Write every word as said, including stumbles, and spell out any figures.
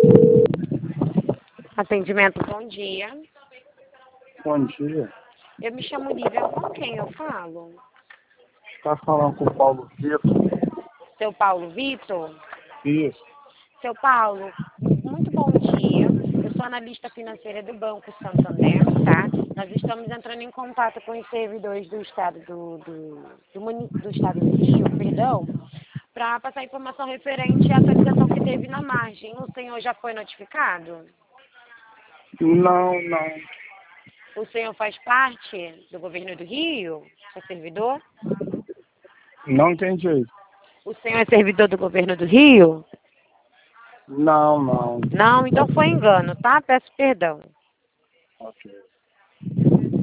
Atendimento, bom dia. Bom dia. Eu me chamo Lívia, com quem eu falo? Está falando com o Paulo Vitor? Seu Paulo Vitor? Isso. Seu Paulo, muito bom dia. Eu sou analista financeira do Banco Santander, tá? Nós estamos entrando em contato com os servidores do estado do, do, do, muni- do estado do Rio, perdão, para passar informação referente à atualização que teve na margem. O senhor já foi notificado? Não, não. O senhor faz parte do governo do Rio? É servidor? Não entendi. O senhor é servidor do governo do Rio? Não, não. Não, então foi engano, tá? Peço perdão. Ok.